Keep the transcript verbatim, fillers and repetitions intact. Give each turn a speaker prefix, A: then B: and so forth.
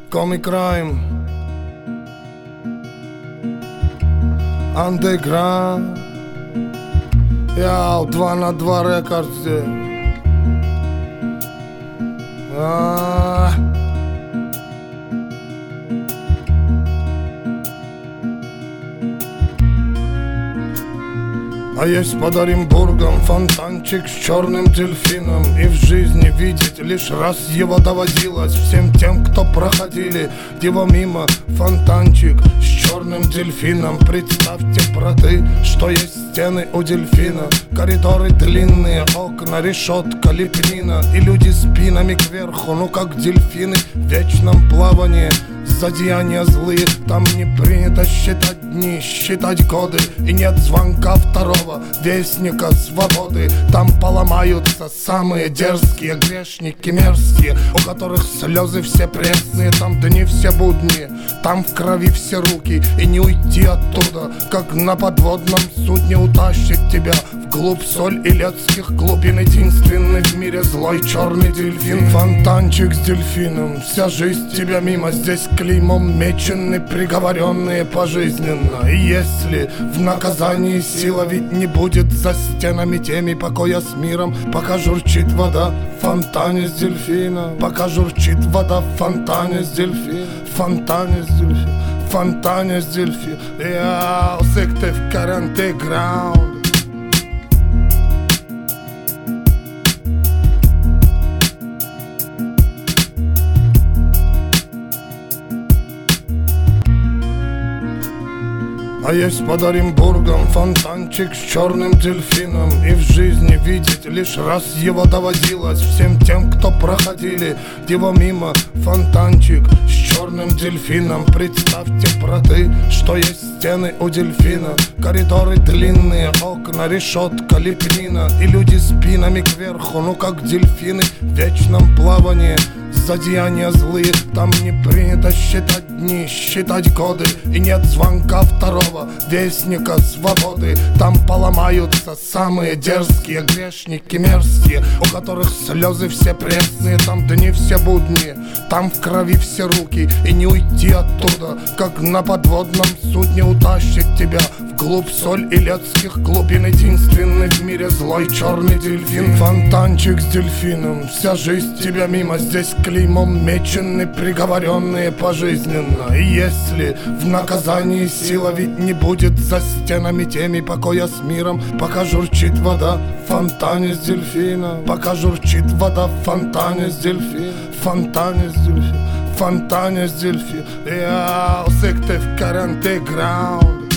A: Comic Crime, Underground, Яу, два на два рекорд здесь. А-а-а. А есть под Оренбургом фонтанчик с черным дельфином, и в жизни видеть лишь раз его доводилось всем тем, кто проходили его мимо. Фонтанчик с черным дельфином. Представьте, браты, что есть стены у дельфина, коридоры длинные, окна, решетка, лепнина, и люди спинами кверху, ну как дельфины в вечном плавании. Зодеяния злые, там не принято считать дни, считать годы, и нет звонка второго вестника свободы. Там поломаются самые дерзкие грешники мерзкие, у которых слезы все пресные, там дни все будни, там в крови все руки, и не уйти оттуда, как на подводном судне утащит тебя вглубь соль илецких глубин. Единственный в мире злой черный дельфин. Фонтанчик с дельфином, вся жизнь тебя мимо. Здесь клеймом мечены приговоренные пожизненно. И если в наказании сила ведь не будет за стенами теми покоя с миром, пока журчит вода в фонтане с дельфином, пока журчит вода в фонтане с дельфином, в фонтане с дельфином, в фонтане с дельфином. Яу, секты в Underground. А есть под Оренбургом фонтанчик с черным дельфином, и в жизни видеть лишь раз его доводилось всем тем, кто проходили его мимо. Фонтанчик с черным дельфином. Представьте, браты, что есть стены у дельфина, коридоры длинные, окна, решетка, лепнина, и люди спинами кверху, ну как дельфины в вечном плавании. Зодеяния злые, там не принято считать дни, считать годы, и нет звонка второго вестника свободы. Там поломаются самые дерзкие грешники мерзкие, у которых слезы все пресные, там дни все будни, там в крови все руки, и не уйти оттуда, как на подводном судне утащит тебя вглубь соль илецких глубин. Единственный в мире злой черный дельфин. Фонтанчик с дельфином, вся жизнь тебя мимо. Здесь клеймом мечены приговоренные пожизненно. И если в наказании сила ведь не будет за стенами теми покоя с миром, пока журчит вода в фонтане с дельфином, пока журчит вода в фонтане с дельфином, в фонтане с дельфином, в фонтане с дельфином. Яу, секты в Underground.